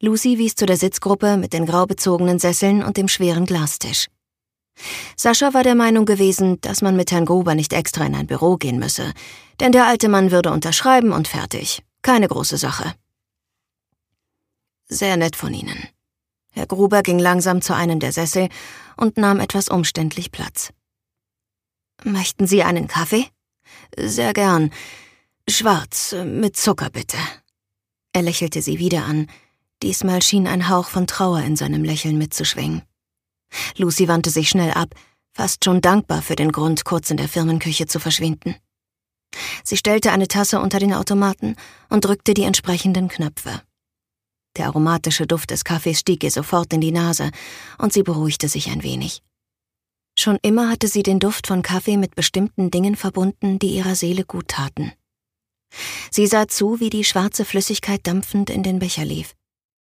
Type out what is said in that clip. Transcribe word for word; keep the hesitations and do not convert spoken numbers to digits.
Lucy wies zu der Sitzgruppe mit den grau bezogenen Sesseln und dem schweren Glastisch. Sascha war der Meinung gewesen, dass man mit Herrn Gruber nicht extra in ein Büro gehen müsse, denn der alte Mann würde unterschreiben und fertig. Keine große Sache. Sehr nett von Ihnen. Herr Gruber ging langsam zu einem der Sessel und nahm etwas umständlich Platz. »Möchten Sie einen Kaffee?« »Sehr gern. Schwarz, mit Zucker bitte.« Er lächelte sie wieder an. Diesmal schien ein Hauch von Trauer in seinem Lächeln mitzuschwingen. Lucy wandte sich schnell ab, fast schon dankbar für den Grund, kurz in der Firmenküche zu verschwinden. Sie stellte eine Tasse unter den Automaten und drückte die entsprechenden Knöpfe. Der aromatische Duft des Kaffees stieg ihr sofort in die Nase und sie beruhigte sich ein wenig. Schon immer hatte sie den Duft von Kaffee mit bestimmten Dingen verbunden, die ihrer Seele gut taten. Sie sah zu, wie die schwarze Flüssigkeit dampfend in den Becher lief.